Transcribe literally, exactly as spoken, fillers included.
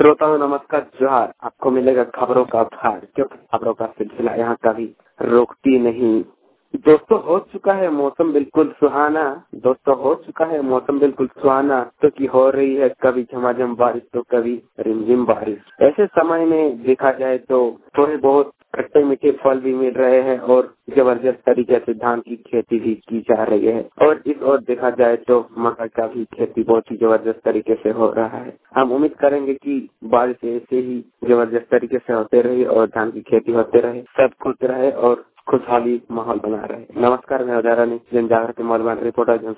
श्रोताओं नमस्कार, जोहार। आपको मिलेगा खबरों का भार, क्योंकि खबरों का सिलसिला यहाँ कभी रोकती नहीं। दोस्तों हो चुका है मौसम बिल्कुल सुहाना, दोस्तों हो चुका है मौसम बिल्कुल सुहाना, तो की हो रही है कभी झमाझम बारिश तो कभी रिमझिम बारिश। ऐसे समय में देखा जाए तो थोड़े बहुत खट्टे मीठे फल भी मिल रहे हैं और जबरदस्त तरीके से धान की खेती भी की जा रही है। और इस ओर देखा जाए तो मटर का भी खेती बहुत ही जबरदस्त तरीके से हो रहा है। हम उम्मीद करेंगे कि बारिश ऐसे ही जबरदस्त तरीके से होते रहे और धान की खेती होते रहे, सब खुश रहे और खुशहाली माहौल बना रहे। नमस्कार, मैं उदाहरण जनजागरण के मौलवान रिपोर्टर